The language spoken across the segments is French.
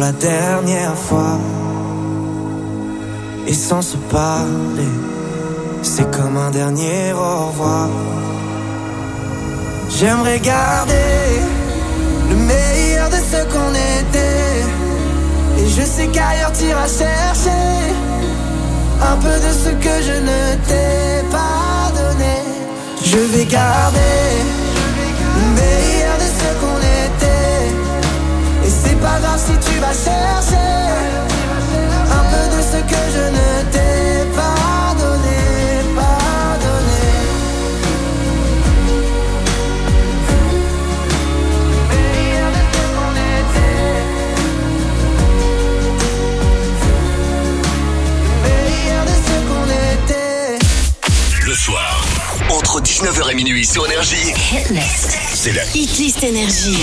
la dernière fois. Et sans se parler, c'est comme un dernier au revoir. J'aimerais garder le meilleur de ce qu'on était. Et je sais qu'ailleurs t'iras chercher un peu de ce que je ne t'ai pas donné. Je vais garder le meilleur de ce qu'on était. Et c'est pas grave si tu vas chercher un peu de ce que je ne t'ai pas donné, pas donné. Le meilleur de ce qu'on était. Le meilleur de ce qu'on était. Le soir, entre 19h et minuit sur Énergie. Hitlist. C'est la Hitlist Énergie.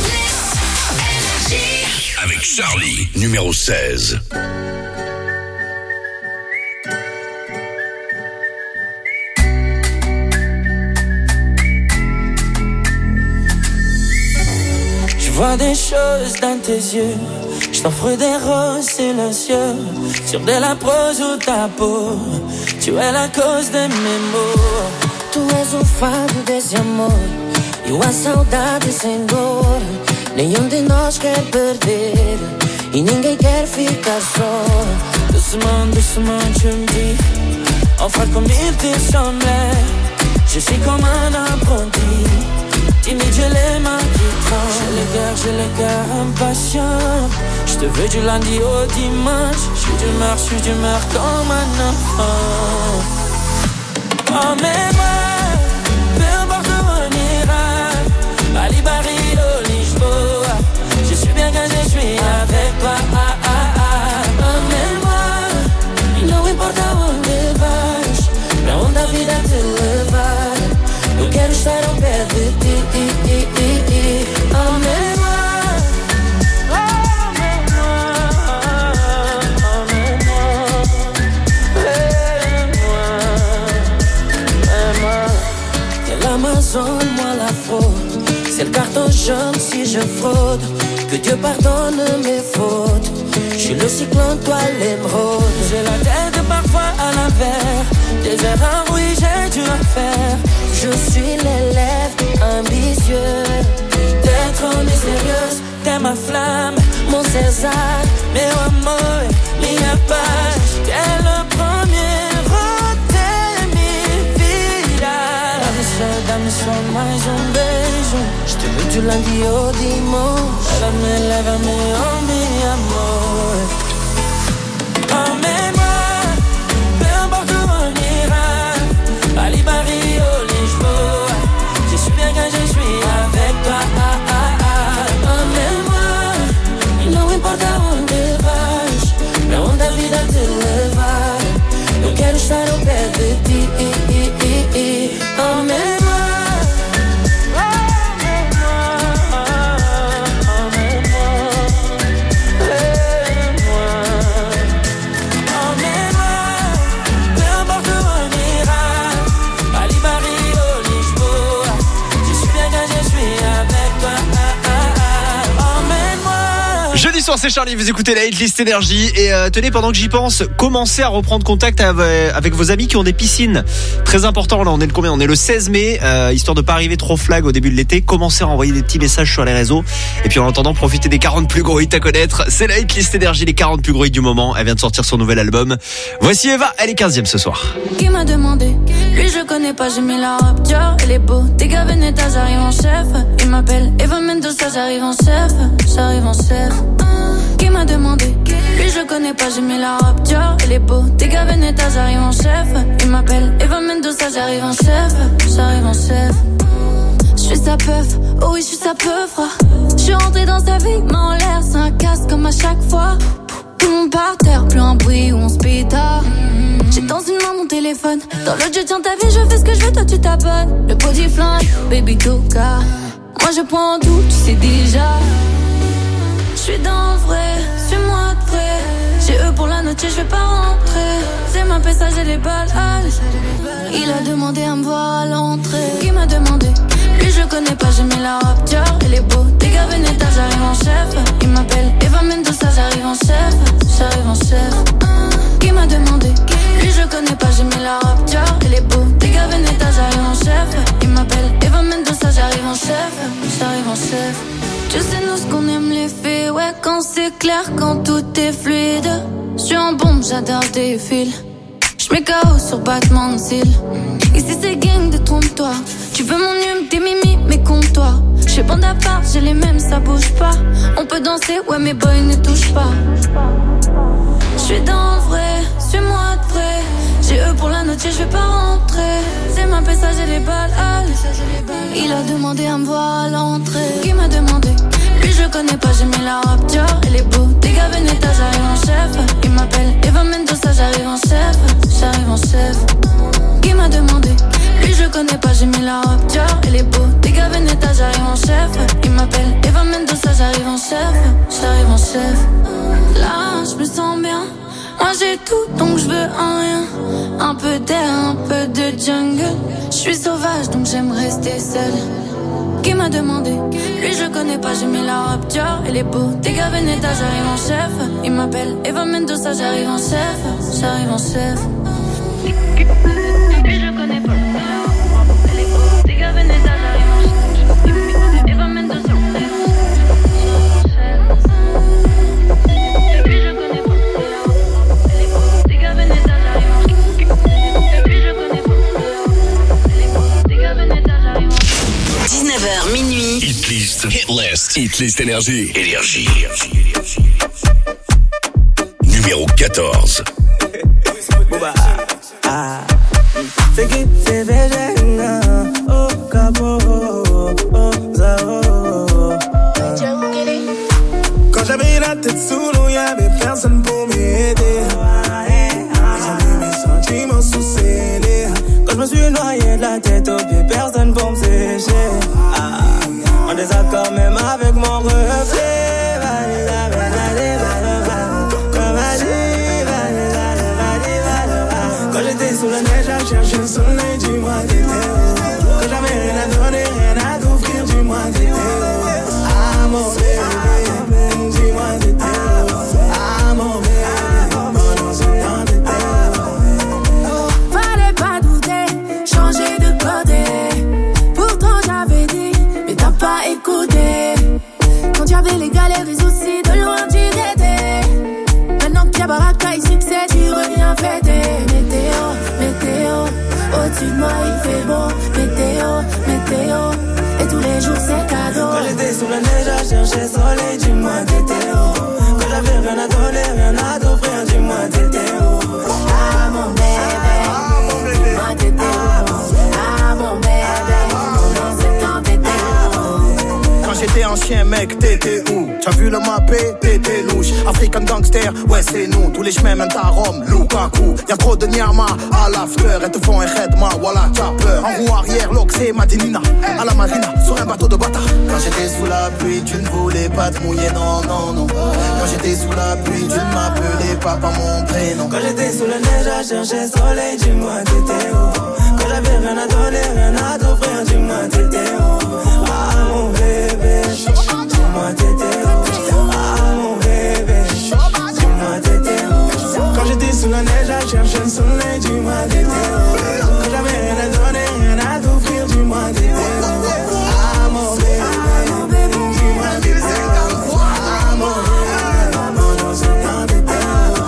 Avec Charlie, numéro 16. Je vois des choses dans tes yeux. Je t'offre des roses silencieux sur de la prose ou ta peau. Tu es la cause de mes maux. Tu és o fado desse amor e a saudade sem dor. Nenhum de nós quer perder e ninguém quer ficar só. Doucement, doucement, tu me dis enfin comme il te semblait. Je suis comme un apprenti, timide, j'ai les mains qui tremblent. J'ai le cœur impatient. Je te veux du lundi au dimanche. Je suis d'humeur comme un enfant. Emmène-moi, peu importe où on ira. Bali, Barrio, Lisboa. Je suis bien quand je suis avec toi. Emmène-moi, não importa onde vais, pra onde a vida te levar. Eu quero estar ao pé de ti. Emmène-moi. L'Amazone, moi la fraude. C'est le carton jaune si je fraude. Que Dieu pardonne mes fautes. Je suis le cyclone, toi l'émeraude. J'ai la tête parfois à l'envers. Des erreurs, oui, j'ai dû en faire. Je suis l'élève ambitieux. T'es trop mystérieuse, t'es ma flamme, mon César. Meu amor, minha paz. T'es le premier roteiro, minha vida. Dá-me só mais beijo. Je te veux du lundi au dimanche. Lève-me, oh mi amor. Emmène-moi, peu importe où on ira. Bali, Barrio, Lisboa. Je suis bien quand je suis avec toi. Emmène-moi, não importa onde vais, pra onde a vida te levar. Eu quero estar ao pé de ti. Emmène-moi. Jeudi soir, c'est Charlie, vous écoutez la Hitlist Énergie. Et tenez, pendant que j'y pense, commencez à reprendre contact avec vos amis qui ont des piscines. Très important, là on est le combien ? On est le 16 mai, histoire de pas arriver trop flag au début de l'été. Commencez à envoyer des petits messages sur les réseaux. Et puis en attendant, profitez des 40 plus gros hits à connaître. C'est la Hitlist Énergie, les 40 plus gros hits du moment. Elle vient de sortir son nouvel album. Voici Eva, elle est 15e ce soir. Qui m'a demandé, lui je connais pas, j'ai mis la robe, Dior, elle est beau. Tes gars Veneta, j'arrive en chef. Il m'appelle Eva Mendoza, j'arrive en chef. Qui m'a demandé, lui je connais pas, j'ai mis la robe, Dior, elle est beau. Tes gars Veneta, j'arrive en chef. Il m'appelle Eva Mendoza, j'arrive en chef. Je suis sa peuf, oh oui je suis sa peuf. Je suis rentrée dans sa vie, main en l'air, c'est un casse comme à chaque fois. Tout le monde par terre, plus un bruit où on se pétard. J'ai dans une main mon téléphone, dans l'autre je tiens ta vie, je fais ce que je veux, toi tu t'abonnes. Le body flingue, baby coca. Moi je prends tout, tu sais déjà. Je suis dans le vrai, suis-moi de près. J'ai eux pour la note, je vais pas rentrer. C'est ma pessa, j'ai les balles. Il a demandé à me voir à l'entrée. Qui m'a demandé, Lui je connais pas, j'ai mis la rapture. Il est beau, dégâts Veneta, j'arrive en chef. Il m'appelle Eva Mendoza, j'arrive en chef. J'arrive en chef. Qui m'a demandé? Lui je connais pas, j'ai mis la rapture. Il est beau, dégâts Veneta, j'arrive en chef. Il m'appelle Eva Mendoza, j'arrive en chef. J'arrive en chef. Tu sais nous ce qu'on aime les filles. Ouais quand c'est clair, quand tout est fluide. J'suis en bombe, j'adore tes fils. J'mets KO sur battement de cils. Ici c'est gang de trompe-toi. Tu veux mon hume, tes mimi, mais compte-toi. J'fais bande à part, j'ai les mêmes, ça bouge pas. On peut danser, ouais mais boy ne touche pas. J'suis dans le vrai, suis-moi de près. J'ai eux pour la note, je vais pas rentrer. C'est ma paix, ça j'ai les balles. Il a demandé à me voir à l'entrée. Qui m'a demandé? Lui je connais pas, j'ai mis la rapture. Il est beau, dégâts Veneta, j'arrive en chef. Il m'appelle Eva Mendoza, j'arrive en chef. J'arrive en chef. Qui m'a demandé? Lui je connais pas, j'ai mis la rapture. Il est beau, dégâts Veneta, j'arrive en chef. Il m'appelle Eva Mendoza, j'arrive en chef. J'arrive en chef. Là je me sens bien. Moi j'ai tout donc je veux un rien. Un peu d'air, un peu de jungle. Je suis sauvage donc j'aime rester seule. Qui m'a demandé? Lui je connais pas, j'ai mis la rapture. Il est beau, dégâts Veneta, j'arrive en chef. Il m'appelle Eva Mendoza, j'arrive en chef. J'arrive en chef. Lui je connais pas, il est beau, dégâts Veneta, j'arrive en chef. Eva Mendoza, j'arrive en chef. Lui je connais pas, il est beau, dégâts Veneta, j'arrive en chef. Lui je connais pas, il est beau, dégâts Veneta, j'arrive en chef. 19h minuit. Hit list énergie. Numéro 14. Quand j'avais la tête sous l'eau, y'avait personne pour m'aider. J'ai mis mes sentiments sous scellés. Quand je me suis noyé de la tête aux pieds, personne pour me sécher. En désaccord même avec mon reflet. Quand j'étais sous la neige à chercher le soleil, dis-moi t'étais où? Quand j'avais rien à donner, rien à t'offrir, dis-moi t'étais où? Ah mon bébé, dis-moi t'étais où? Ah mon bébé, pendant ce temps t'étais où? Fallait pas douter, changer de côté. Pourtant j'avais dit, mais t'as pas écouté. Quand y'avais les galères, les soucis, de loin tu guettais. Maintenant qu'il y a baraka et succès, tu reviens fêter. Météo, au-dessus de moi il fait beau. Météo, et tous les jours c'est cadeau. Quand j'étais sous la neige à chercher soleil, dis-moi t'étais où? Quand j'avais rien à donner, rien à t'offrir, dis-moi t'étais où? Ah mon bébé, dis-moi t'étais où? Ah mon bébé, pendant ce temps t'étais où? Quand j'étais un chien mec, t'étais où? T'as vu le mappé, t'étais louche. African gangster, ouais c'est nous. Tous les chemins mènent à Rome, Lukaku. Y'a trop de Nyama à l'after. Elles te font un redma, voilà t'as peur. En roue arrière, l'oxé, Madinina. À la marina, sur un bateau de bâtard. Quand j'étais sous la pluie, tu ne voulais pas te mouiller, non. Quand j'étais sous la pluie, tu ne m'appelais pas par mon prénom. Quand j'étais sous la neige à chercher soleil, dis-moi t'étais où? Quand j'avais rien à donner, rien à t'offrir, dis-moi t'étais où? Ah mon bébé, dis-moi t'étais où? Ah mon bébé, dis-moi t'étais où? Quand j'étais sous la neige à chercher le soleil, dis-moi t'étais où? Quand j'avais rien à donner, rien à t'offrir, dis-moi t'étais où? Ah mon bébé, dis-moi t'étais où? Ah mon bébé, pendant ce temps t'étais où?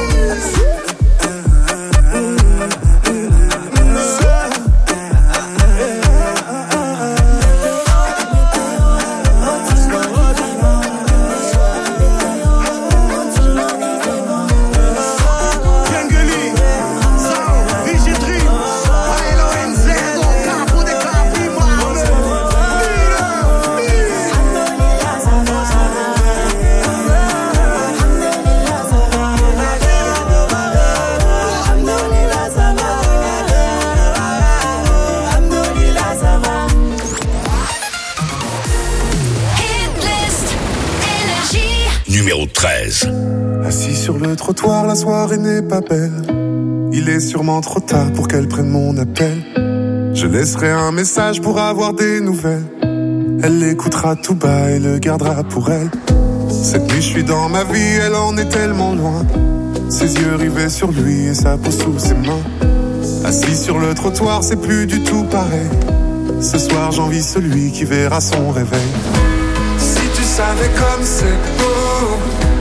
Numéro 13. Assis sur le trottoir, la soirée n'est pas belle. Il est sûrement trop tard pour qu'elle prenne mon appel. Je laisserai un message pour avoir des nouvelles. Elle l'écoutera tout bas et le gardera pour elle. Cette nuit je suis dans ma vie, elle en est tellement loin. Ses yeux rivés sur lui et sa peau sous ses mains. Assis sur le trottoir, c'est plus du tout pareil. Ce soir j'envie celui qui verra son réveil. Si tu savais comme c'est beau,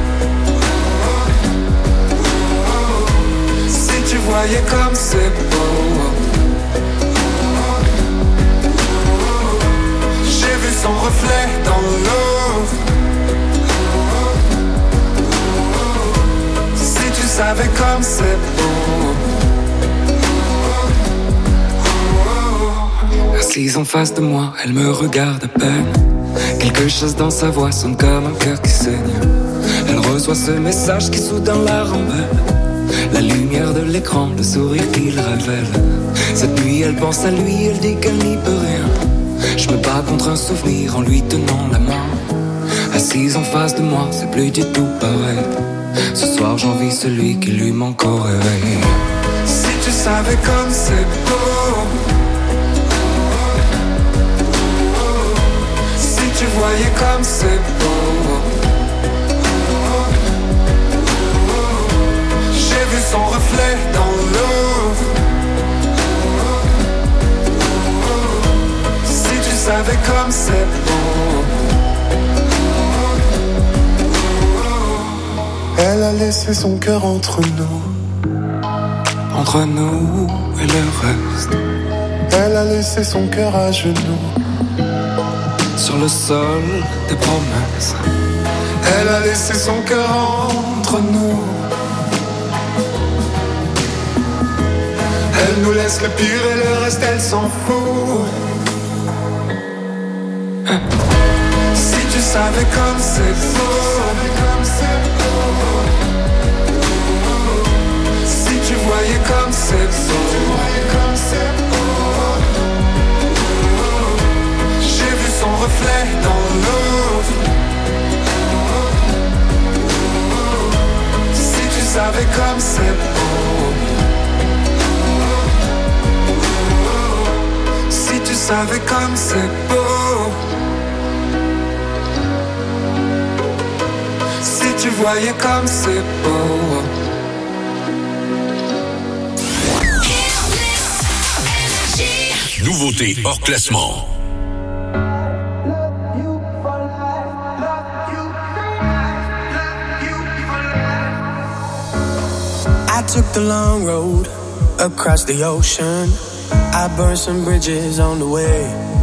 si tu voyais comme c'est beau. J'ai vu son reflet dans l'eau. Si tu savais comme c'est beau. Assise en face de moi, elle me regarde à peine. Quelque chose dans sa voix sonne comme un cœur qui saigne. Elle reçoit ce message qui soudain la rembelle. La lumière de l'écran, le sourire qu'il révèle. Cette nuit elle pense à lui, elle dit qu'elle n'y peut rien. Je me bats contre un souvenir en lui tenant la main. Assise en face de moi, c'est plus du tout pareil. Ce soir j'envie celui qui lui manque au réveil. Si tu savais comme c'est beau. Si tu voyais comme c'est beau. J'ai vu son reflet dans l'eau. Si tu savais comme c'est beau. Elle a laissé son cœur entre nous. Entre nous et le reste. Elle a laissé son cœur à genoux. Sur le sol des promesses. Elle a laissé son cœur entre nous. Elle nous laisse le pire et le reste elle s'en fout. Si tu savais comme c'est beau. Si tu voyais comme c'est beau. J'ai vu son reflet dans l'eau. Si tu savais comme c'est beau. Si tu savais comme c'est beau. Si tu voyais comme c'est beau. Nouveauté hors classement. I took the long road across the ocean. I burned some bridges on the way.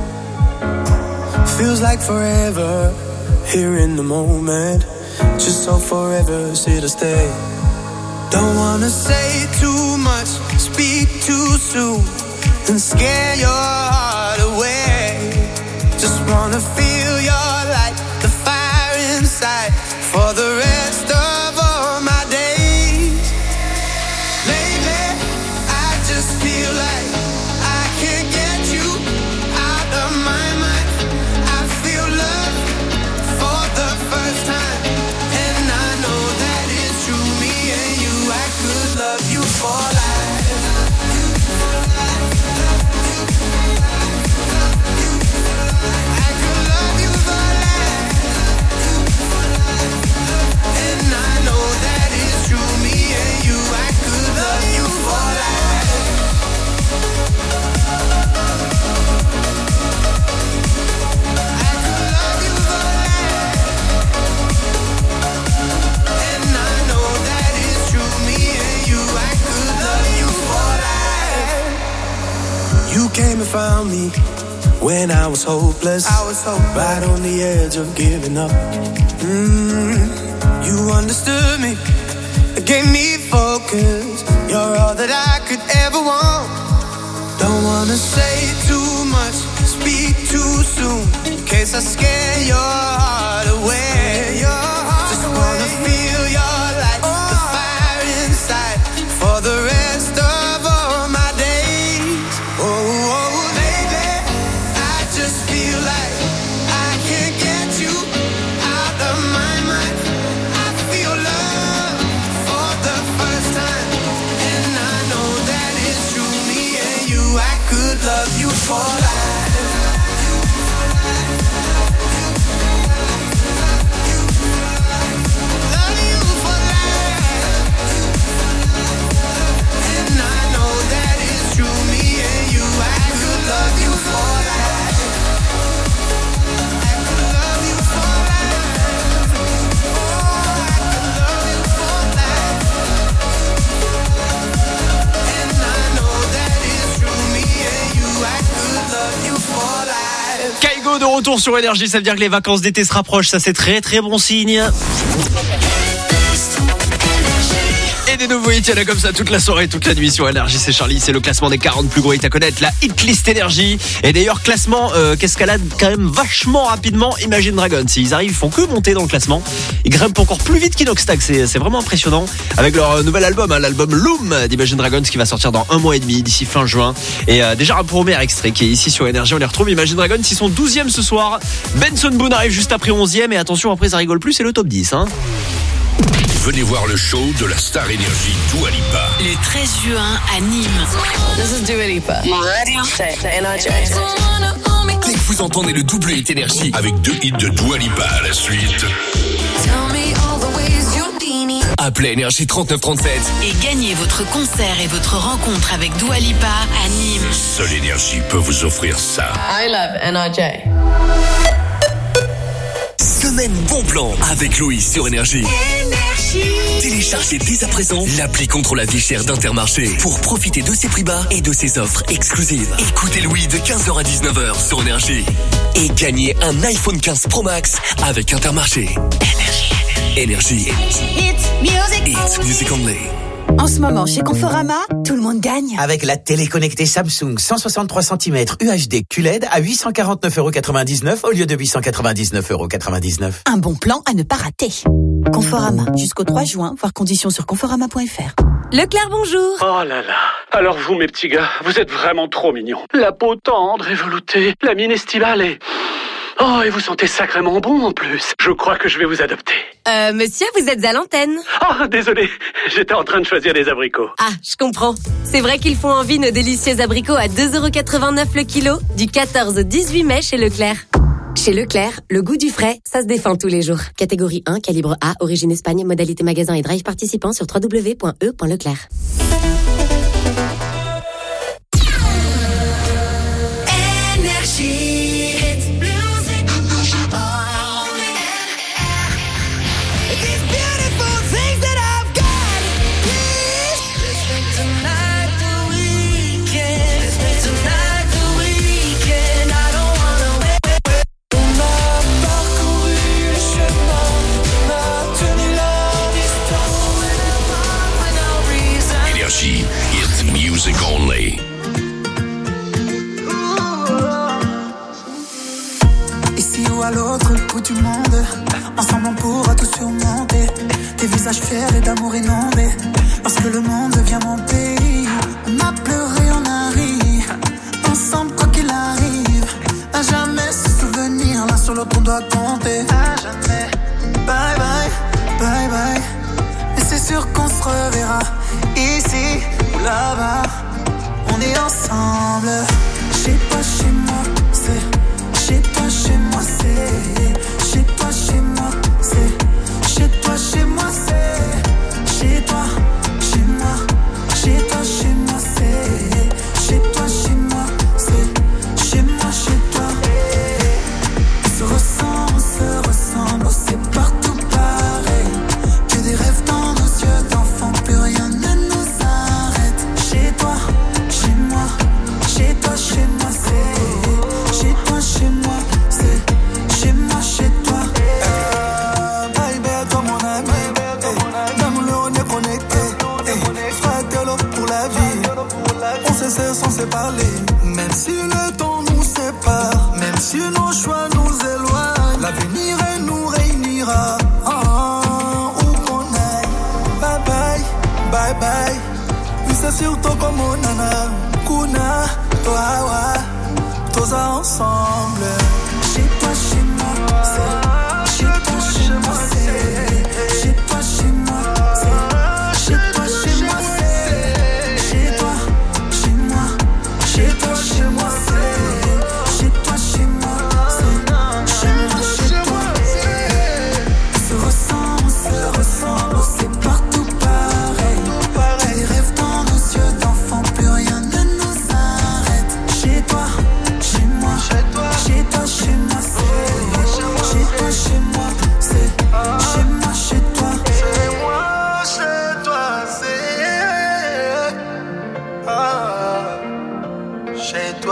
Feels like forever here in the moment. Just so forever is here to stay. Don't wanna say too much, speak too soon, and scare your heart away. Just wanna feel your light, the fire inside, for the rest of all my days. Lately, I just feel like I can't get you out of my mind. I feel love for the first time, and I know that it's true. Me and you, I could love you for life. You came and found me when I was hopeless. Right on the edge of giving up. You understood me, gave me focus. You're all that I could ever want. Don't wanna say too much, speak too soon, in case I scare your heart away. Just wanna feel your light, the fire inside, for the rest of all my days. Oh, baby, I just feel like I can't get you out of my mind. I feel love for the first time, and I know that it's true. Me and you, I could love love you for life. Kaigo de retour sur Énergie, ça veut dire que les vacances d'été se rapprochent, ça c'est très très bon signe. Et des nouveaux hits, il y en a comme ça toute la soirée, toute la nuit sur Énergie. C'est Charlie, c'est le classement des 40 plus gros hits à connaître, la hitlist Énergie. Et d'ailleurs, classement qu'escalade quand même vachement rapidement Imagine Dragons. S'ils arrivent, ils font que monter dans le classement. Ils grimpent encore plus vite qu'Inoxtag, c'est vraiment impressionnant. Avec leur nouvel album, l'album Loom d'Imagine Dragons qui va sortir dans 1 mois et demi, d'ici fin juin. Et déjà un premier extrait qui est ici sur Énergie, on les retrouve. Imagine Dragons, ils sont 12e ce soir. Benson Boone arrive juste après 11e. Et attention, après ça rigole plus, c'est le top 10. Venez voir le show de la star énergie Dua Lipa. Le 13 juin à Nîmes. This is Dua Lipa. My radio, c'est NRJ. Dès que vous entendez le double hit énergie avec 2 hits de Dua Lipa à la suite, appelez Énergie 3937 et gagnez votre concert et votre rencontre avec Dua Lipa à Nîmes. Seule Énergie peut vous offrir ça. I love NRJ. Semaine bon plan avec Louis sur Énergie. Téléchargez dès à présent l'appli contre la vie chère d'Intermarché pour profiter de ses prix bas et de ses offres exclusives. Écoutez Louis de 15h à 19h sur Énergie et gagnez un iPhone 15 Pro Max avec Intermarché. Énergie. It's music only. En ce moment, chez Conforama, tout le monde gagne. Avec la télé connectée Samsung 163 cm UHD QLED à 849,99€ au lieu de 899,99€. Un bon plan à ne pas rater. Conforama, jusqu'au 3 juin, voir conditions sur conforama.fr. Leclerc, bonjour. Oh là là. Alors vous, mes petits gars, vous êtes vraiment trop mignons. La peau tendre et veloutée, la mine estivale et... Oh, et vous sentez sacrément bon en plus. Je crois que je vais vous adopter. Monsieur, vous êtes à l'antenne. Oh, désolé, j'étais en train de choisir des abricots. Ah, je comprends. C'est vrai qu'ils font envie nos délicieux abricots à 2,89€ le kilo, du 14 au 18 mai chez Leclerc. Chez Leclerc, le goût du frais, ça se défend tous les jours. Catégorie 1, calibre A, origine Espagne, modalité magasin et drive participant sur www.e.leclerc. It's music only. Ici ou à l'autre bout du monde, ensemble on pourra tout surmonter. Des visages fiers et d'amour inondés, parce que le monde devient mon pays. On a pleuré, on a ri, ensemble quoi qu'il arrive. À jamais se souvenir, l'un sur l'autre on doit compter. À jamais. Bye bye, bye bye. Mais c'est sûr qu'on se reverra, ici ou là-bas. On est ensemble. Chez toi, chez moi, c'est chez toi, chez moi, c'est chez toi, chez moi, c'est chez toi, chez moi, c'est chez toi, chez moi, chez toi, chez moi, c'est chez toi, chez moi, c'est chez moi, chez toi. On se ressemble, c'est partout pareil. Que des rêves dans nos yeux d'enfants, plus rien ne nous arrête. Chez toi, chez moi, chez toi, chez moi, c'est chez toi, chez moi, c'est chez moi, chez toi. Baby, toi mon ami, dans mon on est connecté. Fratello pour la vie, on se sait sans se parler. Même si le temps nous sépare, même si nos choix nous éloignent, l'avenir nous réunira. Où qu'on aille, bye bye, bye bye. Oui, c'est surtout comme on nana, kuna, toi, wa, tous ensemble. Chez toi, chez moi, c'est chez toi, chez moi, c'est chez toi, chez moi, c'est chez toi, chez moi, c'est chez toi, chez moi, chez toi, chez moi.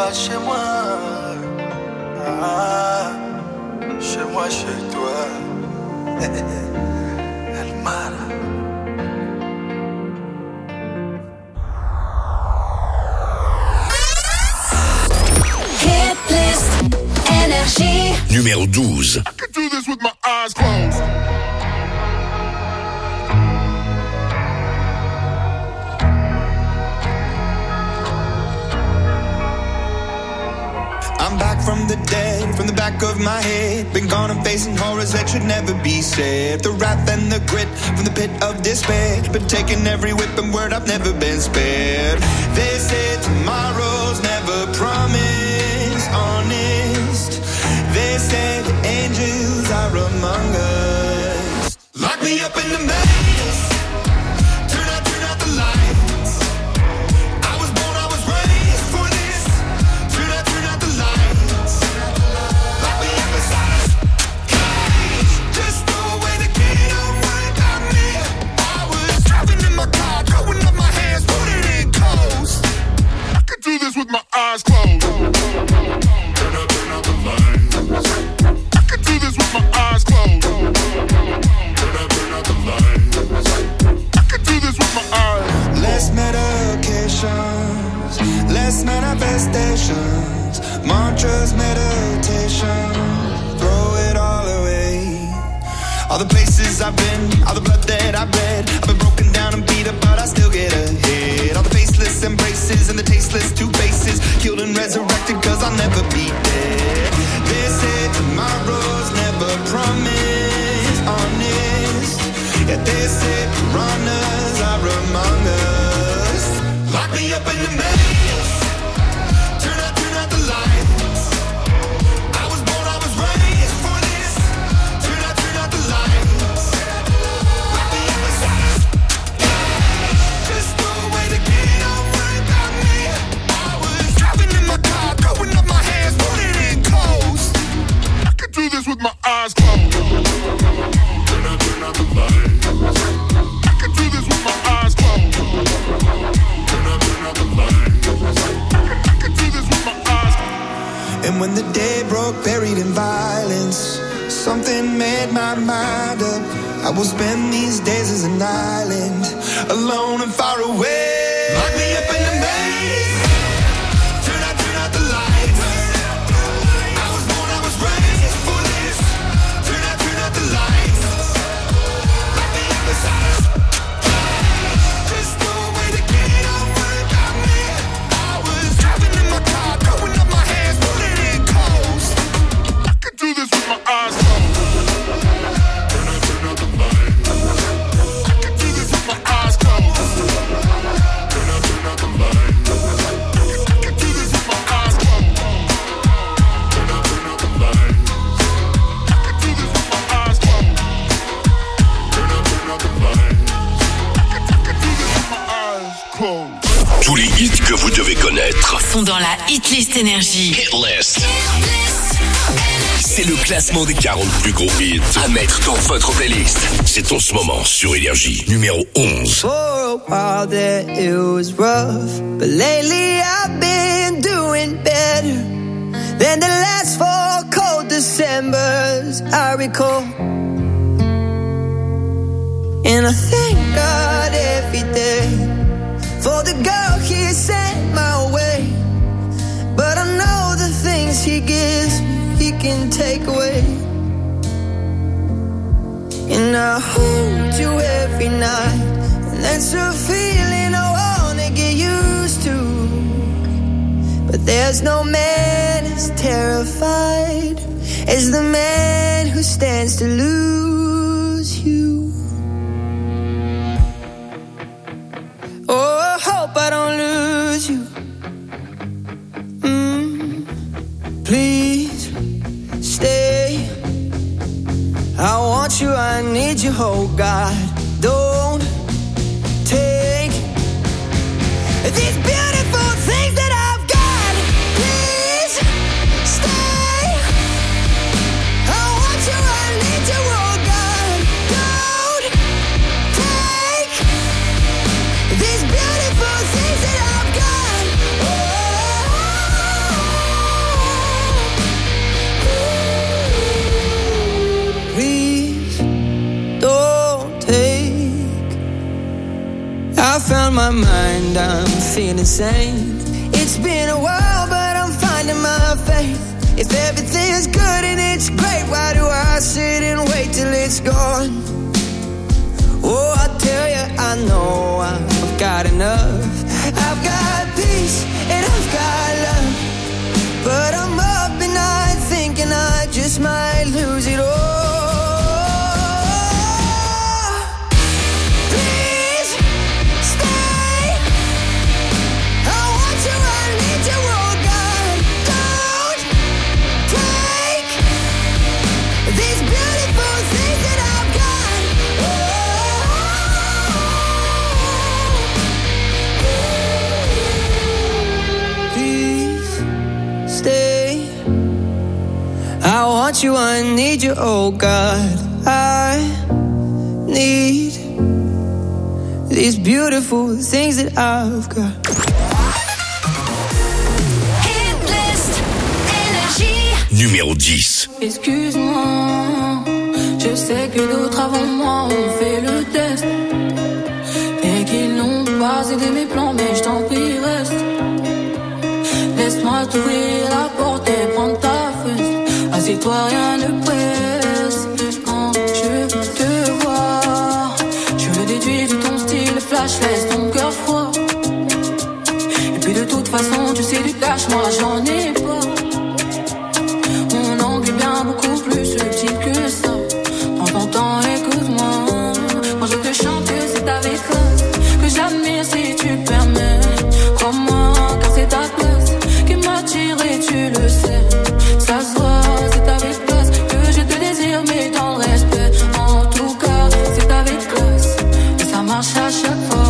toi, chez moi. Ah, chez moi, chez toi. El Mara. Hit list énergie. Numéro 12. I could do this with my eyes closed. I'm back from the dead, from the back of my head. Been gone and facing horrors that should never be said. The wrath and the grit from the pit of despair. Been taking every whip and word, I've never been spared. They say tomorrow's never promised, honest. They say the angels are among us. Lock me up in the maze. Turn out the lights. I was born, I was raised for this. Turn out the lights. Lock me up inside a cage. Just throw away the key, don't worry about me. I was driving in my car, throwing up my hands, put it in coast. I could do this with my eyes closed. Turn out the lights. I could do this with my eyes closed. Turn out the lights. I could do this with my eyes closed. Less medications, less manifestations, mantras, meditation, throw it all away. All the places I've been, all the blood that I've bled, I've been broken down and beat up, but I still get ahead. All the faceless embraces and the tasteless two faces, killed and resurrected, cause I'll never be dead. They say tomorrow's never promised, honest. Yeah, they say piranhas are among us. Lock me up in the maze. Turn out the lights. I was born, I was raised for this. Turn out the lights. Lock me up inside a cage. Just throw away the key, don't worry about me. I was driving in my car, throwing up my hands, put it in coast. I could do this with my eyes closed. Turn out the lights. I could do this with my eyes closed. Turn out the lights. I could do this with my eyes closed. And when the day broke, buried in violence, something made my mind up. I will spend these days as an island, alone and far away. Lock me up in the maze. Turn out the lights. I was born, I was raised for this. Turn out the lights. Lock me up inside a cage. Just throw away the key, don't worry about me. I was driving in my car, throwing up my hands, put it in coast. I could do this with my eyes closed. Turn out the lights. I could do this with my eyes closed. Turn out the lights. I could do this with my eyes closed. Turn out the lights. I could do this with my eyes closed. Turn out the lights. I could do this with my eyes closed. Tous les hits que vous devez connaître. Sont dans la Hitlist Énergie. Hit List. C'est le classement des 40 plus gros hits à mettre dans votre playlist. C'est en ce moment sur Énergie, numéro 11. For a while there it was rough, but lately I've been doing better than the last 4 cold Decembers I recall. And I thank God every day for the girl He sent my way. But I know the things He gives me He can take away. And I hold you every night, and that's a feeling I wanna get used to. But there's no man as terrified as the man who stands to lose you. Oh, I hope I don't lose you. Please stay. I want you, I need you, oh God. Don't take these beautiful things that I've got. Please stay. I want you, I need you, oh God. Don't take these beautiful things that I've got. Oh, I found my mind, I'm feeling sane. It's been a while, but I'm finding my faith. If everything's good and it's great, why do I sit and wait till it's gone? Oh, I tell you, I know I've got enough. I've got peace and I've got love, but I'm up at night thinking I just might lose it all. I want you, I need you, oh God. I need these beautiful things that I've got. Numéro 10. Excuse-moi, je sais que d'autres avant moi ont fait le test et qu'ils n'ont pas aidé mes plans, mais je t'en prie reste. Laisse-moi t'ouvrir la porte et prendre ta fesse. Assieds-toi, rien ne presse. Quand je te vois, je le déduis de ton style flash, laisse ton cœur froid. Et puis de toute façon, tu sais du cash, moi j'en ai pas. Mon angle est bien beaucoup plus subtil que ça. Prends ton temps, écoute-moi. Quand je te chante, c'est avec classe que j'admire si tu permets. Crois-moi, car c'est ta classe qui m'attire et tu le sais. Ça se voit, c'est avec classe que je te désire, mais dans le respect. En tout cas, c'est avec classe et ça marche à chaque fois.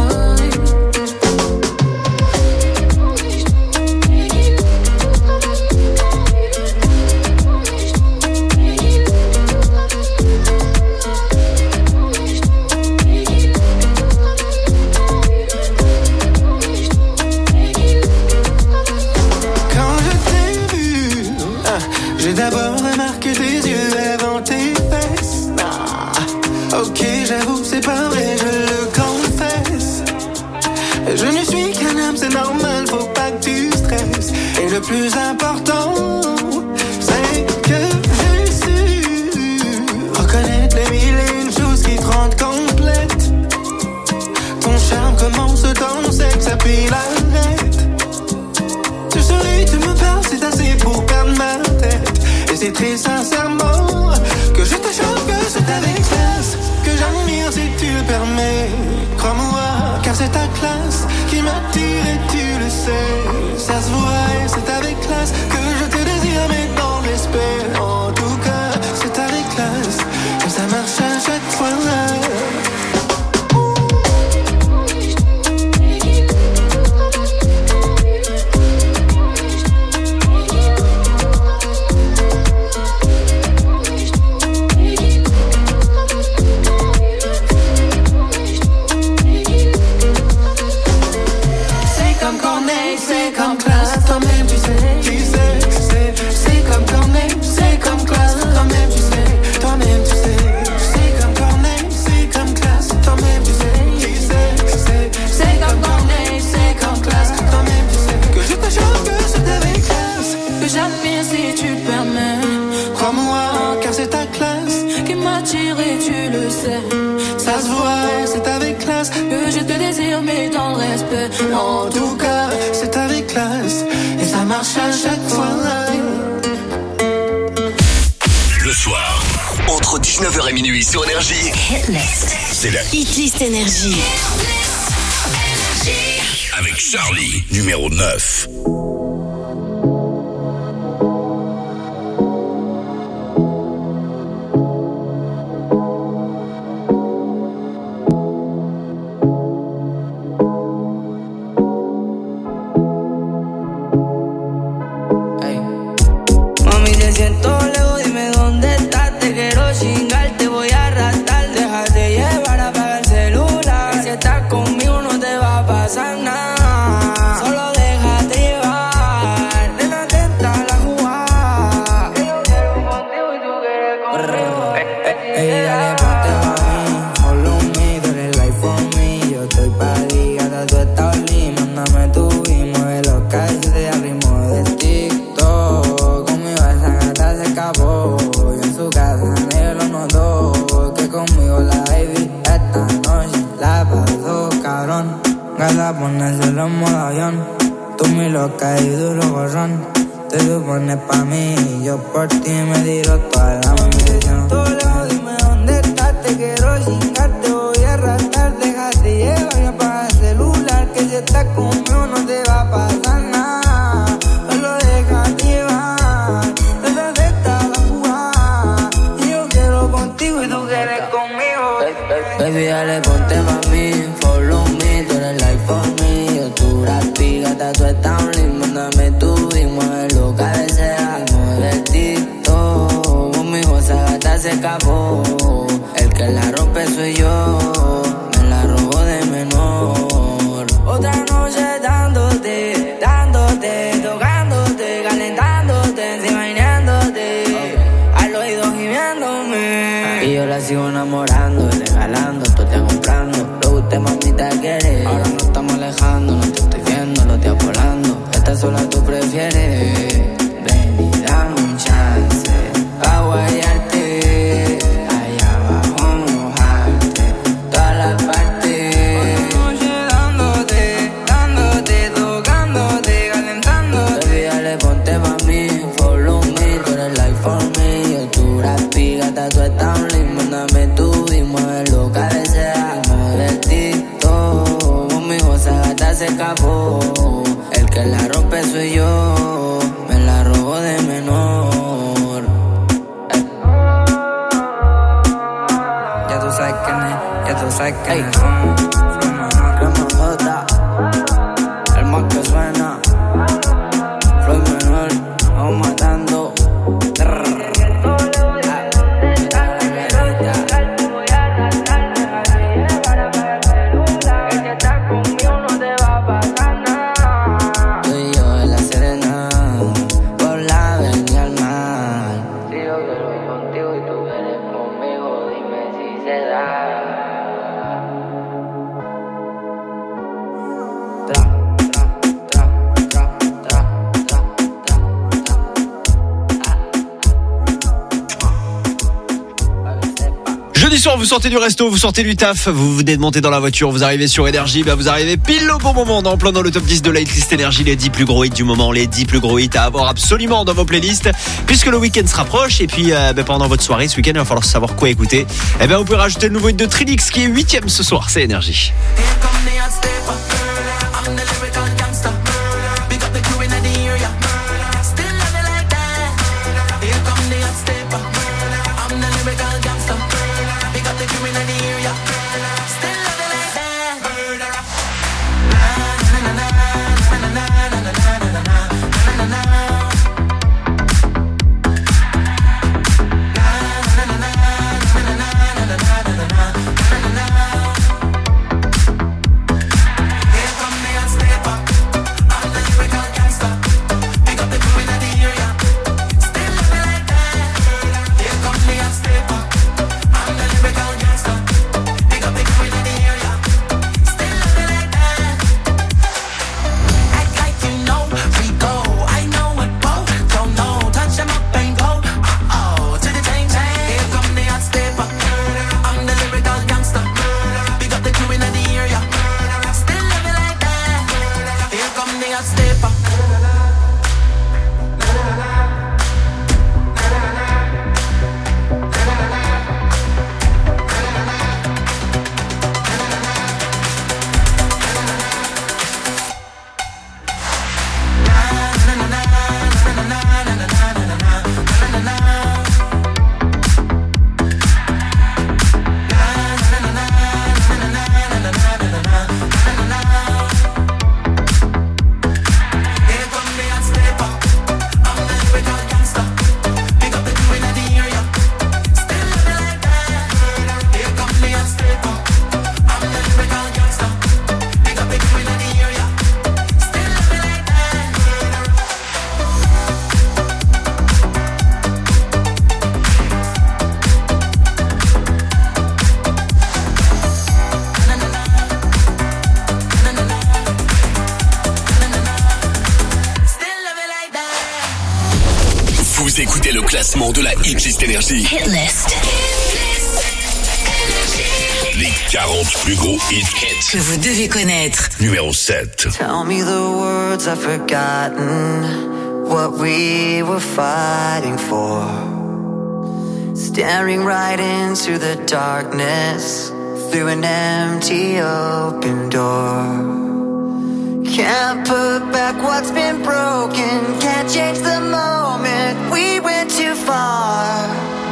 J'ai d'abord remarqué tes yeux avant tes fesses. Ok, j'avoue, c'est pas vrai, je le confesse. Je ne suis qu'un homme, c'est normal, faut pas que tu stresses. Et le plus important, c'est que j'ai su reconnaître les mille et une choses qui te rendent complète. Ton charme commence dans le sexe, puis l'arrête. Tu souris, tu me parles, c'est assez pour perdre ma tête. Et c'est très sincèrement que je te chante, que c'est avec classe que j'admire si tu le permets. Crois-moi, car c'est ta classe qui m'attire et tu le sais. Ça se voit et c'est avec classe que je te désire, mais dans le respect. En tout cas, c'est avec classe que ça marche à chaque fois. C'est comme classe, toi-même tu sais, c'est comme Corneille, c'est comme classe, toi-même tu sais, c'est comme Corneille, c'est comme classe, toi-même tu sais, c'est comme Corneille, c'est comme classe, toi-même tu sais, que je te chante, que c'est avec classe, que j'admire si tu le permets, crois-moi, car c'est ta classe qui m'attire et tu le sais, ça se voit, c'est avec classe, que je te désire mais dans le respect, en tout cas, c'est avec classe, et ça marche à chaque fois. Le soir, entre 19h et minuit sur Énergie, Hitlist. c'est la Hitlist Énergie. avec Charlie, numéro 9. Conmigo no te va a pasar nada, solo déjate llevar. me tuvimos de loca y de ritmo de TikTok. Conmigo esa gata se escapó y en su casa nadie lo notó. Que conmigo la baby esta noche la pasó cabrón. Gata ponérselo en modo avión. Tú mi loca y duro gorrón. Te supones pa' mí y yo por ti me tiro toda la munición. Todo lejos, dime dónde estás, te quiero chingar, te voy a arrastrar, déjate llevar, ya apaga el celular, que si estás conmigo no te va a pasar nada, solo déjate llevar, desde esta la jugada, y yo quiero contigo y tú quieres conmigo. Baby, dale, ponte pa' mí, follow me, tú eres like for me, yo tu rapi, gata, tú estás un lindo, mándame tu loca deseamos de TikTok. Conmigo esa gata se escapó. El que la rompe soy yo. Me la robo de menor. Otra noche dándote, dándote, tocándote, calentándote, enseñándote, al oído gimiéndome. Y yo la sigo enamorando, regalando, tú te comprando. Lo que usted mamita quiere. Ahora no estamos alejando, no te estoy viendo, no te volando. Esta sola tú prefieres. Ven y dame un chance pa' guayarte, allá abajo mojarte, todas las partes. Otra noche dándote, dándote, tocándote, calentándote. Baby, dale, ponte pa' mí, follow me, tú eres like for me. Yo tu rapi, gata, tú estás un lindo, mándame tu mueve loca deseamos de TikTok. Conmigo esa gata se escapó. El que la rompe soy yo, me la robo de menor. Ya tú sabes quién es, ya tú sabes quién es. Crema J, el más que suena. Floyd menor, vamos matando. Jeudi soir, vous sortez du resto, vous sortez du taf, vous venez de monter dans la voiture, vous arrivez sur Énergie, vous arrivez pile au bon moment, en plein dans le top 10 de la hitlist Énergie, les 10 plus gros hits du moment, les 10 plus gros hits à avoir absolument dans vos playlists, puisque le week-end se rapproche, et puis pendant votre soirée, ce week-end, il va falloir savoir quoi écouter. Et vous pouvez rajouter le nouveau hit de Trilix qui est 8ème ce soir, c'est Énergie. Vous écoutez le classement de la Hitlist Énergie. Hitlist. Les 40 plus gros hits que vous devez connaître. Numéro 7. Tell me the words I've forgotten, what we were fighting for. Staring right into the darkness, through an empty open door. Can't put back what's been broken, can't change the moment, we went too far.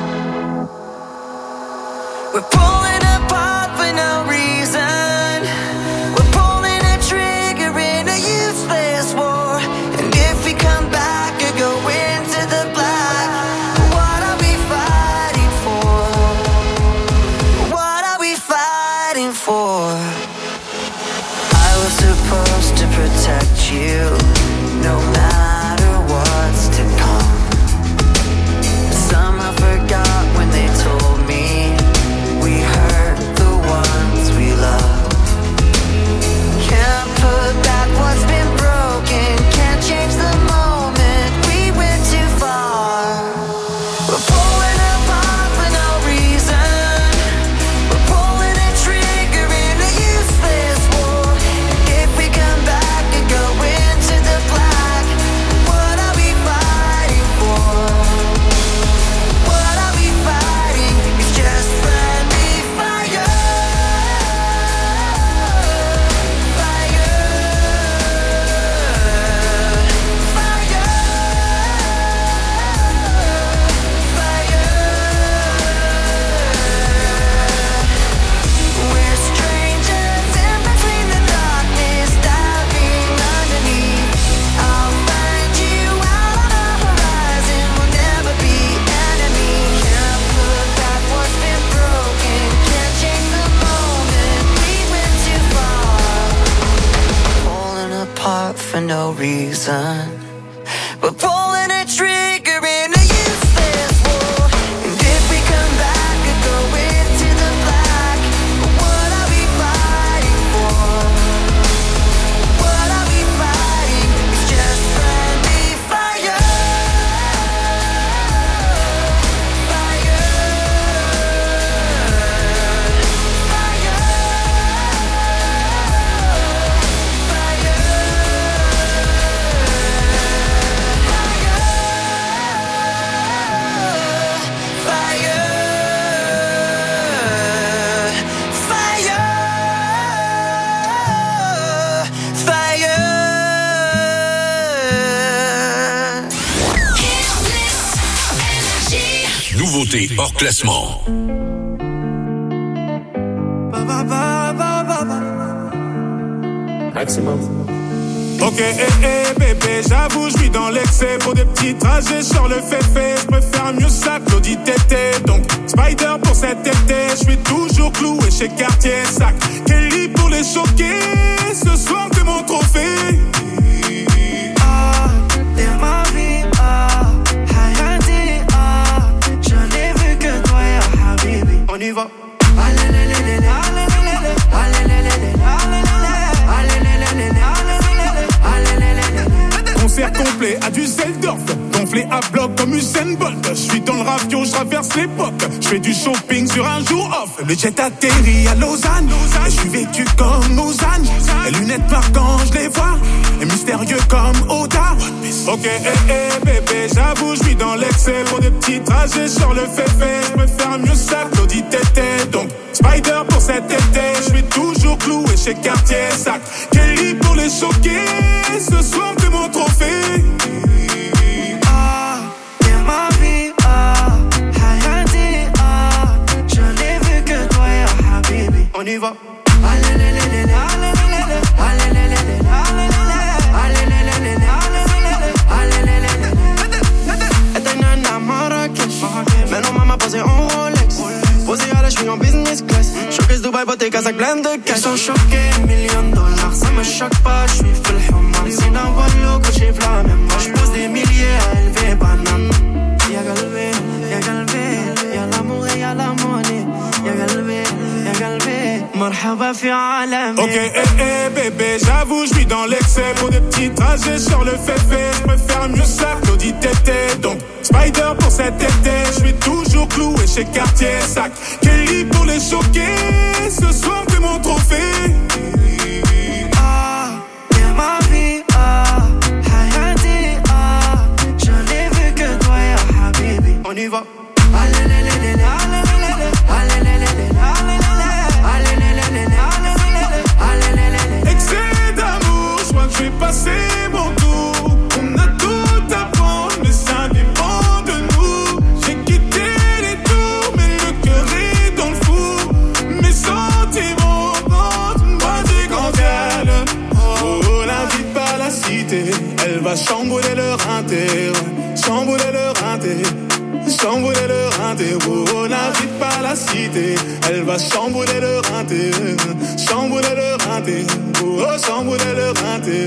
We're pulling apart for no reason, we're pulling a trigger in a useless war. And if we come back or go into the black, what are we fighting for? What are we fighting for? I was supposed to protect you, no matter what's to come. Somehow forgot when they told me we hurt the ones we love. Can't put back what's been broken, can't change the moment, we went too far. We're pulling apart for no reason, we're pulling a trigger in a useless war. If we come back and go into the black, what are we fighting for? What are we fighting? It's just friendly fire. We're strangers in between the darkness, diving underneath. I'll find you out on the horizon, we'll never be enemies. Can't put back what's been broken, can't change the moment, we went too far. Pulling apart for no reason, we're pulling a trigger in a useless war. And if we come back and go into the black, what are we fighting for? What are we fighting? It's just friendly fire. Fire. Nouveauté hors classement. Maximum. Ok, bébé, j'avoue, je vis dans l'excès. Pour des petits trajets, sur le fait, je préfère mieux ça que l'audit tété. Donc, Spider pour cet été, je suis toujours cloué chez Cartier Sac. Kelly pour les choquer, ce soir t'es mon trophée. Ah, t'es ma vie, ah, Hayati, ah, je n'ai vu que toi, ya Habibi. On y va. Concert complet à Düsseldorf, gonflé à bloc comme Usain Bolt. Je suis dans le ravion, je traverse l'époque. Je fais du shopping sur un jour off. Le jet atterrit à Lausanne, et je suis vêtu comme Lausanne. Les lunettes marquent quand je les vois, et mystérieux comme Oda. Ok, bébé, j'avoue, je suis dans l'excès. Pour des petits trajets sur le fait, je préfère mieux ça que l'audit tété. Donc, Spider pour cet été, je suis toujours cloué chez Cartier Sac. Kelly pour les choquer, ce soir t'es mon trophée. Ah, t'es ma vie, ah, Hayati, ah, je n'ai vu que toi, ya Habibi. On y va. Maintenant maman posée en Rolex, posée à la cheville en business class. Showcase Dubaï, beauté, Kazakh, plein de cash. Ils sont choqués, $1,000,000, ça me choque pas, je suis full human. C'est d'un wallo que j'ai flammé, moi je pose des milliers à élever banane. Y'a galvé, y'a l'amour et y'a la monnaie. Y'a galvé, marhaba fi alami. Ok, bébé, j'avoue, je suis dans l'excès. Pour des petits trajets sur le fait, je préfère mieux ça que l'audit tété. Donc, Spider pour cet été, je suis toujours cloué chez Cartier Sac. Kelly pour les choquer, ce soir t'es mon trophée. Yeah, ma vie, Hayati, je n'ai vu que toi, ya Habibi. On y va. Excès d'amour, je crois que je vais passer mon tour. On a tout à prendre, mais ça dépend de nous. J'ai quitté les tours, mais le cœur est dans le four. Mes sentiments dans une boîte de candelle. Oh, l'invite pas la cité, elle va chambouler le rinté. Chambouler le rinté. Chambouler le rinté, oh, n'invite pas la cité. Elle va chambouler le rinté. Chambouler le rinté, oh, chambouler le rinté.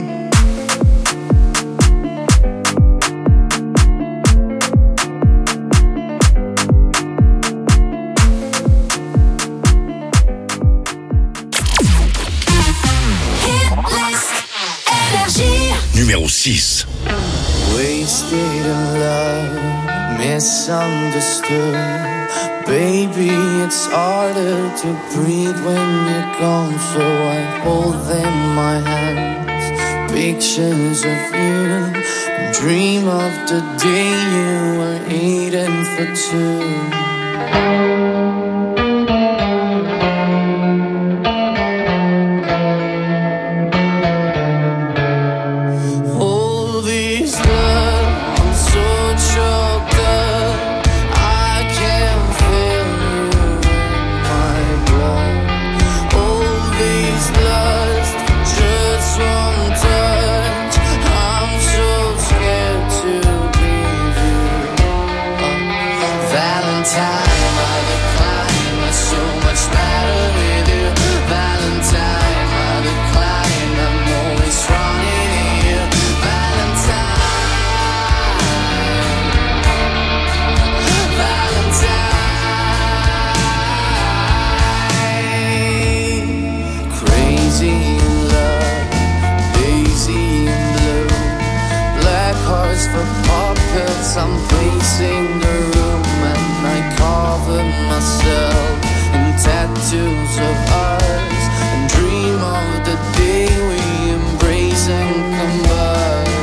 Numéro 6. Wasted in love, misunderstood. Baby, it's harder to breathe when you're gone. So I hold in my hands pictures of you. Dream of the day you were eating for two. I'm pacing the room and I cover myself in tattoos of ours and dream of the day we embrace and combine.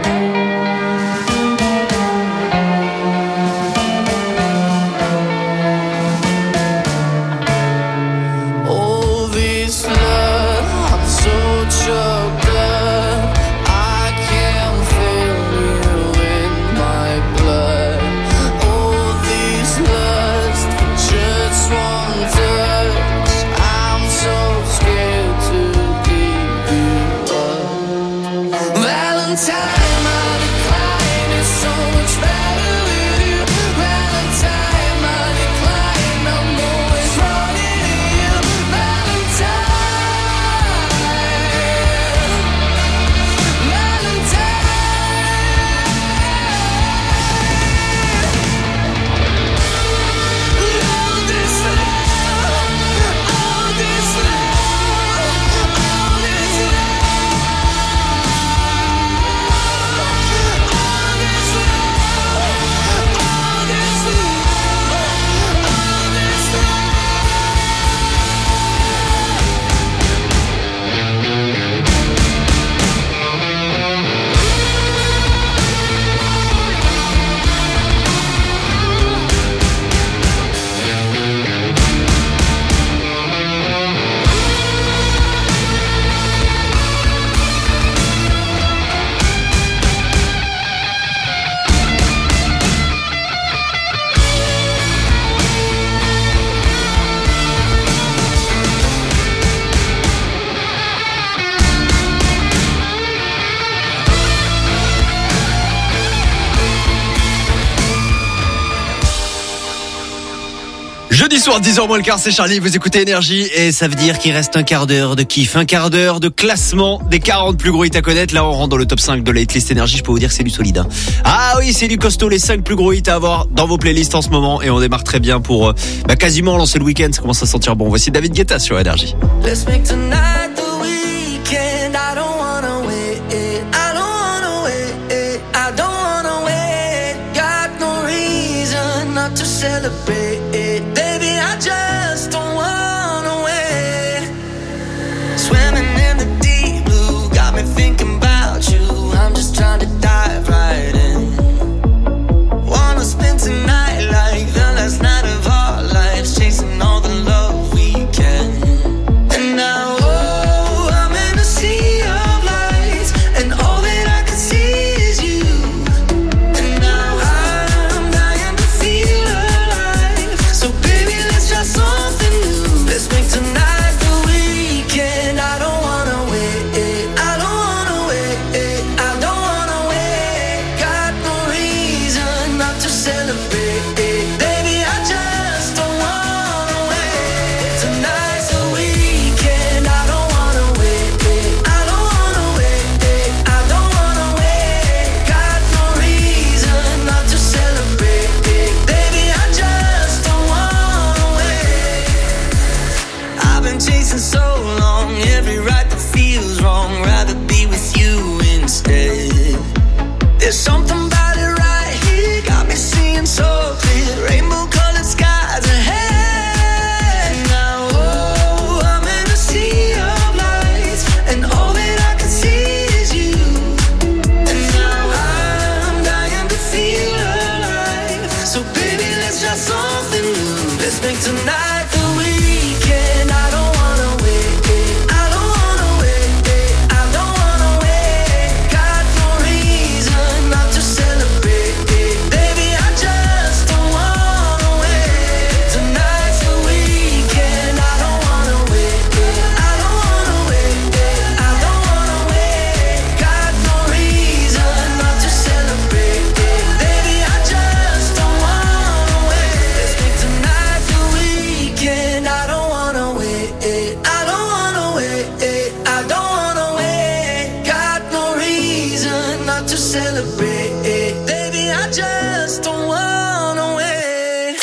All this love, I'm so choked up, I can't feel you in my blood. All this lust for just one touch, I'm so scared to give you up. Valentine, my decline is so much better with you. Valentine, my decline, I'm always running to you. Valentine, all this love, all this love, all this Jeudi soir, 10h moins le quart, c'est Charlie, vous écoutez Énergie et ça veut dire qu'il reste un quart d'heure de kiff, un quart d'heure de classement des 40 plus gros hits à connaître. Là, on rentre dans le top 5 de la hitlist Énergie, je peux vous dire que c'est du solide. Hein. Ah oui, c'est du costaud, les 5 plus gros hits à avoir dans vos playlists en ce moment et on démarre très bien pour quasiment lancer le week-end, ça commence à sentir bon. Voici David Guetta sur Énergie. Let's make tonight the weekend. I don't wanna wait. I don't wanna wait. I don't wanna wait. God. There's something about it right here, got me seeing so clear. Rainbow colored skies ahead. Now, oh, I'm in a sea of lights, and all that I can see is you. And now I'm dying to feel alive. So baby, let's try something new. Let's make tonight the weekend. I don't wanna wait. I don't wanna wait. I don't wanna wait. Got no reason not to celebrate. Baby, I just don't wanna wait. Tonight's the weekend. I don't wanna wait. I don't wanna wait. I don't wanna wait. Got no reason not to celebrate. Baby, I just don't wanna wait. Let's make tonight the weekend. I don't wanna wait. I don't wanna wait. I don't wanna wait. Got no reason not to celebrate. Baby, I just don't wanna wait.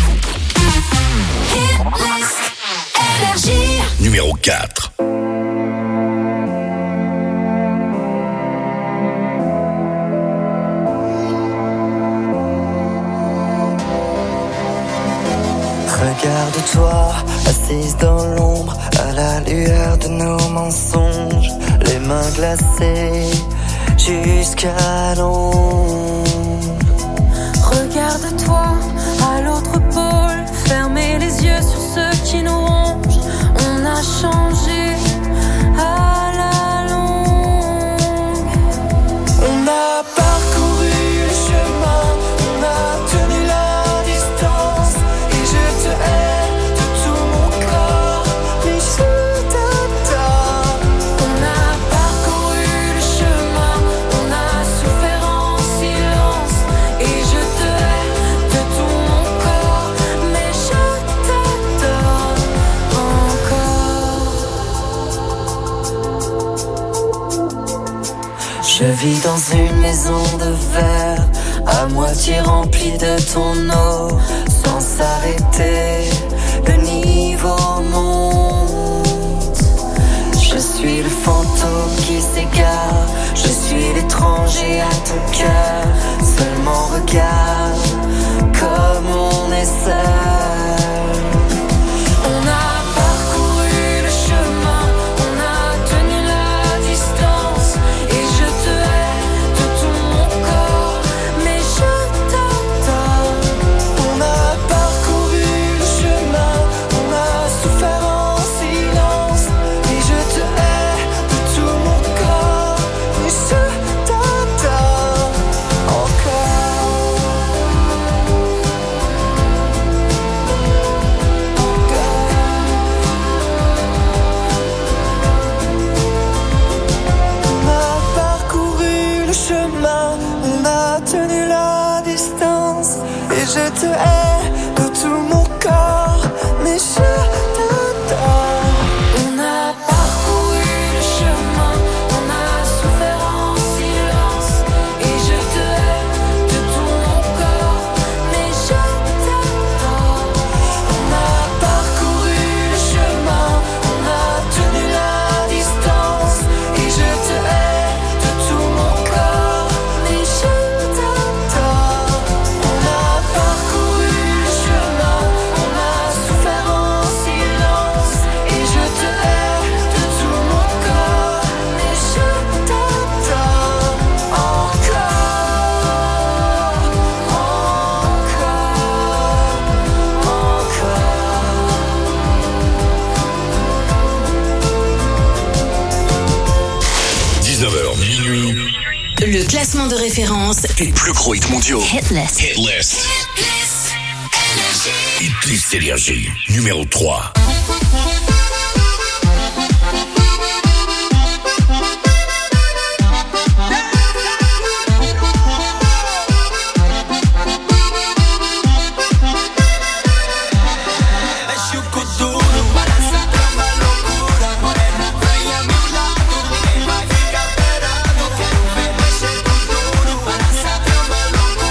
Hit list énergie. Numéro 4. Regarde-toi, assise dans l'ombre, à la lueur de nos mensonges, les mains glacées jusqu'à l'ombre. Regarde-toi à l'autre pôle, fermez les yeux sur ceux qui nous rongent. On a changé à la longue. On a parcouru le chemin, on a tenu la distance, et je te hais de tout mon corps, mais je t'attends. On a parcouru le chemin, on a souffert en silence, et je te hais de tout mon corps, mais je t'adore encore. Je vis dans une maison de verre, à moitié remplie de ton eau, sans s'arrêter, le niveau monte. Je suis le fantôme qui s'égare, je suis l'étranger à ton cœur. Seulement regarde comme on est seul. On a parcouru le chemin, on a tenu la distance, et je te hais de tout mon corps, mais je t'adore. On a parcouru le chemin, on a souffert en silence, et je te hais de tout mon corps, mais je t'adore encore. On a parcouru le chemin, on a tenu la distance, et je te hais de tout mon corps, mais je t'adore. On a parcouru le chemin, on a souffert en silence, et je te hais de tout mon corps, mais je t'adore. On a parcouru le chemin, on a tenu la distance, et je te hais de tout mon corps, mais je t'adore. On a parcouru le chemin, on a souffert en silence, et je te hais de tout mon corps, mais je t'adore encore. 19h minuit. Le classement de référence Les plus gros hits mondiaux. Hit List. Hit List. Hit List Énergie. Numéro 3.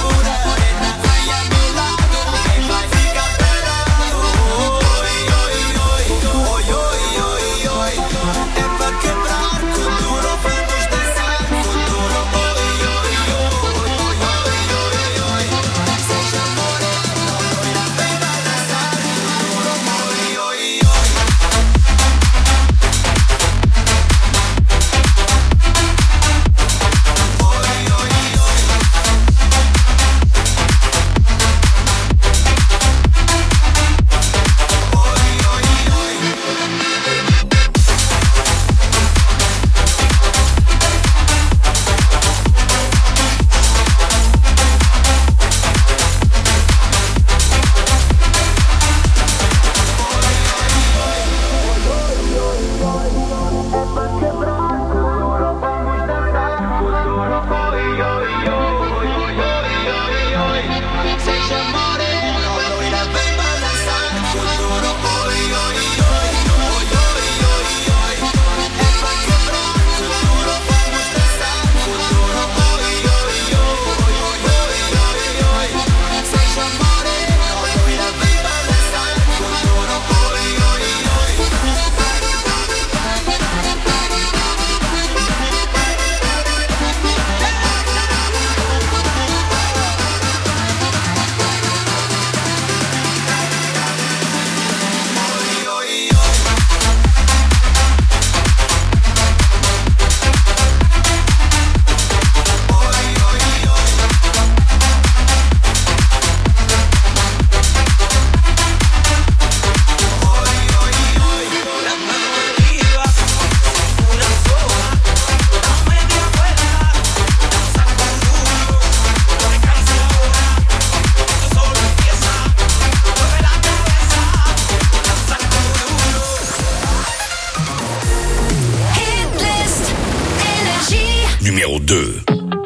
Oi, oi, numéro 2.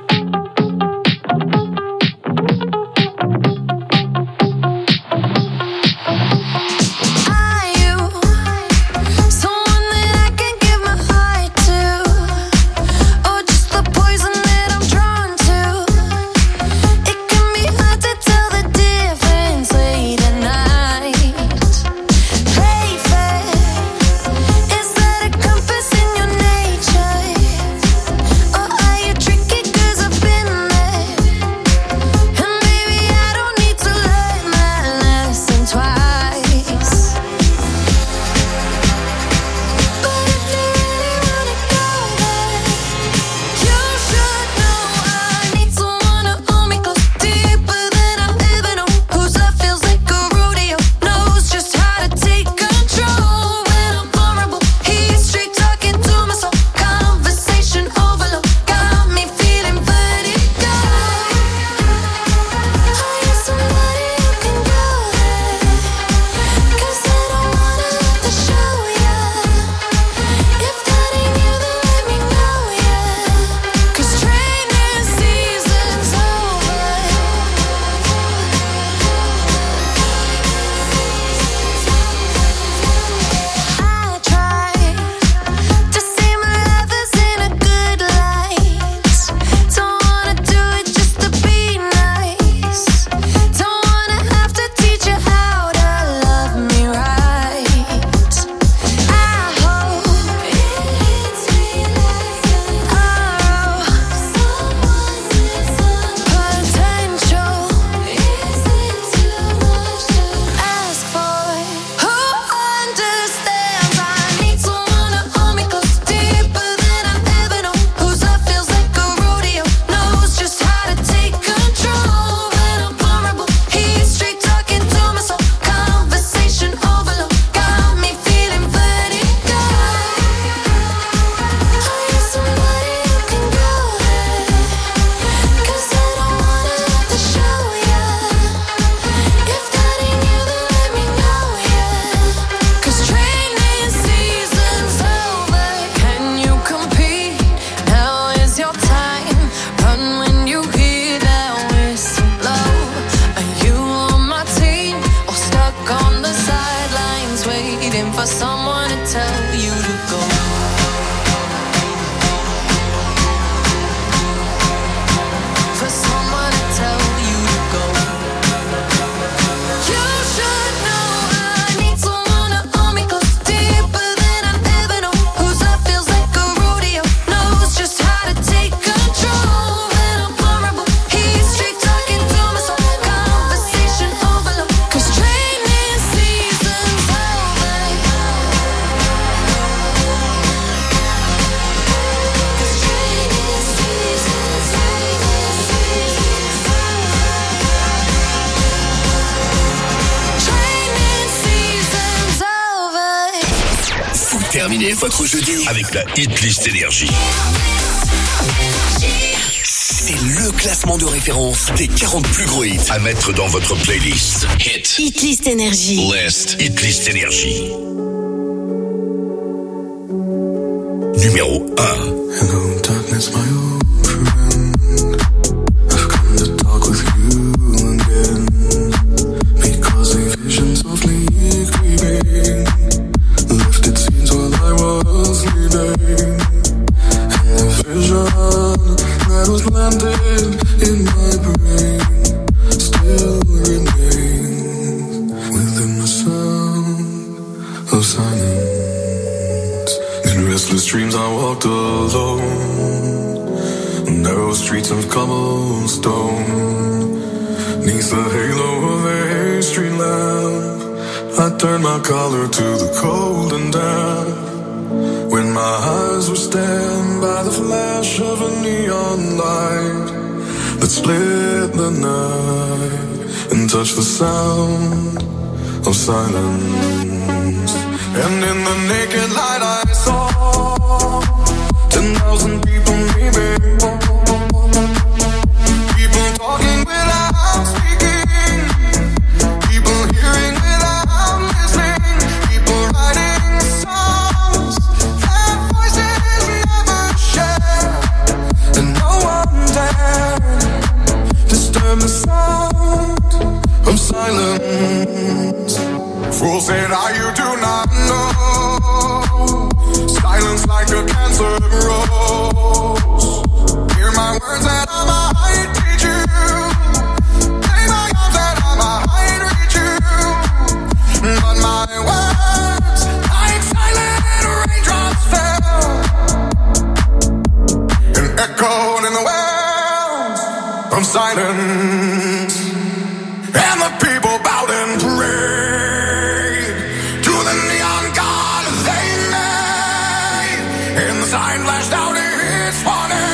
Terminez votre jeudi avec la Hitlist Énergie. C'est le classement de référence des 40 plus gros hits à mettre dans votre playlist. Hitlist Énergie. Hitlist Énergie. Numéro 1. Hello, darkness, my old friend. I've come to talk with you again. Because a vision softly creeping left its scenes while I was sleeping. And the vision that was planted in my brain still remains within the sound of silence. In restless dreams I walked alone, narrow streets of cobblestone. Neath the halo of a street lamp, I turned my collar to the cold and damp. When my eyes were stabbed by the flash of a neon light that split the night and touched the sound of silence. And in the naked light I saw 10,000 people maybe. People talking without speaking. People hearing without listening. People writing songs that voices never share. Fool said you do not know. Silence like a cancer grows. Hear my words that I might teach you. Take my arms that I might reach you. But my words, like silent raindrops fell and echoed in the wells of silence. And the people bowed and prayed to the neon god they made. And the sign flashed out its warning.